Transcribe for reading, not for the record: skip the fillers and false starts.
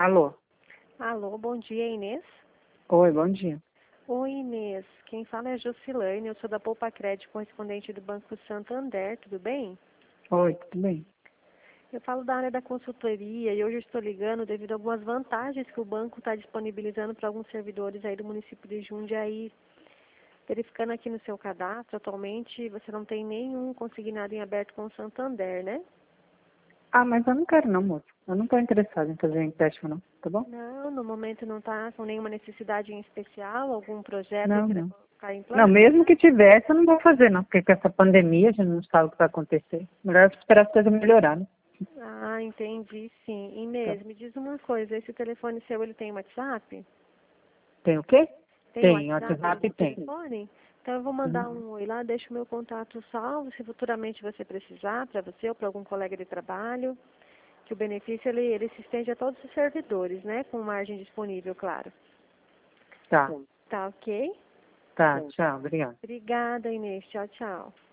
Alô? Alô, bom dia, Inês. Oi, bom dia. Oi, Inês. Quem fala é a Jusilane, eu sou da Poupa Crédito, correspondente do Banco Santander, tudo bem? Oi, tudo bem? Eu falo da área da consultoria e hoje eu estou ligando devido a algumas vantagens que o banco está disponibilizando para alguns servidores aí do município de Jundiaí. Verificando aqui no seu cadastro, atualmente você não tem nenhum consignado em aberto com o Santander, né? Ah, mas eu não quero não, moço. Eu não estou interessado em fazer empréstimo não, tá bom? Não, no momento não está com nenhuma necessidade em especial, algum projeto Não, que queira não. colocar em Não, plano? mesmo que tivesse, eu não vou fazer não, porque com essa pandemia a gente não sabe o que vai acontecer. Melhor esperar as coisas melhorarem. Ah, entendi, sim. Tá. Inês, me diz uma coisa, esse telefone seu, ele tem WhatsApp? Tem o quê? Tem Tem, WhatsApp WhatsApp nesse tem. telefone? Então eu vou mandar Uhum. um oi lá, deixo o meu contato salvo, se futuramente você precisar, para você ou para algum colega de trabalho, que o benefício ele se estende a todos os servidores, né? Com margem disponível, claro. Tá, Tá ok? tá, tchau, obrigado. Obrigada, Inês. Tchau, tchau.